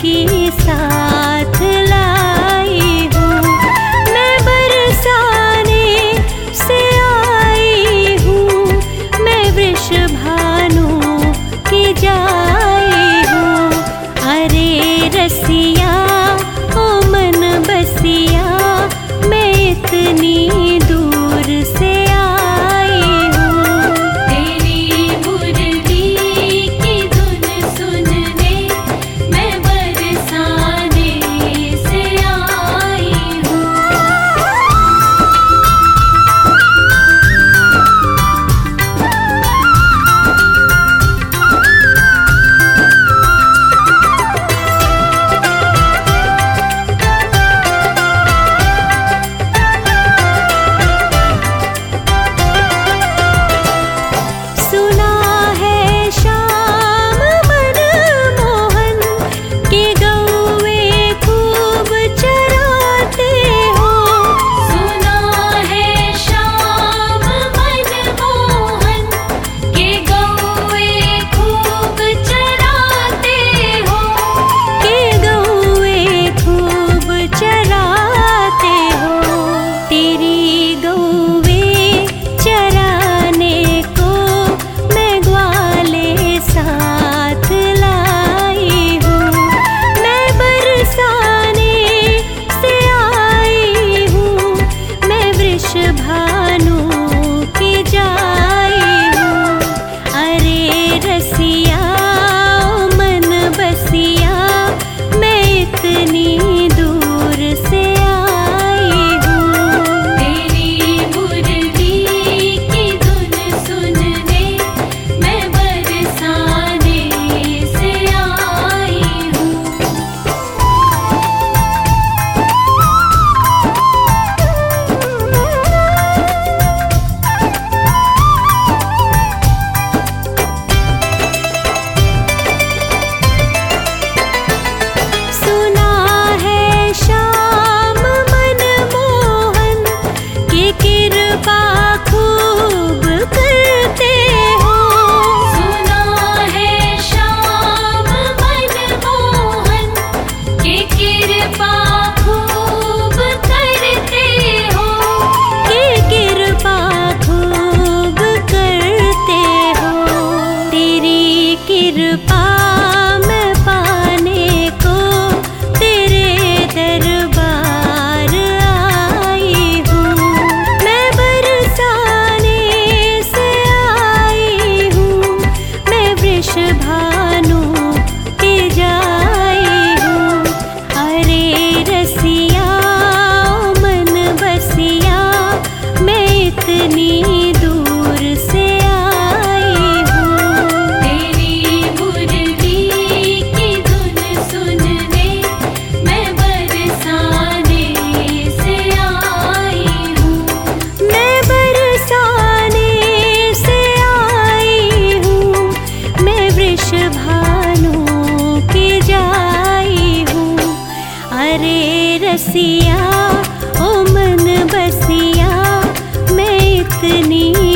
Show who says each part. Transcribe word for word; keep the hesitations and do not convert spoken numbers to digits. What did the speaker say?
Speaker 1: की साथ लाई हूँ। मैं बरसाने से आई हूँ, मैं वृषभानु की जाई हूँ। अरे रसिया ओ मन बसिया, मैं इतनी दूर से आई हूँ।
Speaker 2: तेरी मुरली की धुन सुनने मैं बरसाने से आई हूँ।
Speaker 1: सुना है श्याम मनमोहन के गौवे खूब चराते हो।
Speaker 2: सुना है श्याम मनमोहन के गौवे खूब चराते हो।
Speaker 1: के गौवे खूब चराते हो। तेरी गौवे चराने को मैं ग्वाले साथ लाई हूँ। मैं बरसाने से आई हूँ, मैं वृषभानु की जाई हूँ। अरे रसिया ओ मन बसिया, मैं इतनी दूर से आई हूँ।
Speaker 2: तेरी मुरली की धुन सुनने मैं बरसाने से आई हूँ।
Speaker 1: सुना है श्याम मनमोहन की कृपा खूब करते हो।
Speaker 2: सुना है श्याम मनमोहन के कृपा खूब करते हो।
Speaker 1: की कृपा खूब करते हो। तेरी कृपा मैं पाने को तेरे दरबार आई हूँ। मैं बरसाने से आई हूँ, मैं वृषभानु की जाई हूँ। अरे रसिया ओ मन बसिया, मैं इतनी दूर से आई हूँ।
Speaker 2: तेरी मुरली की धुन सुनने मैं बरसाने से आई हूँ।
Speaker 1: मैं बरसाने से आई हूँ, मैं वृषभानु की जाई हूँ। अरे रसिया ओ मन बसिया, मैं इतनी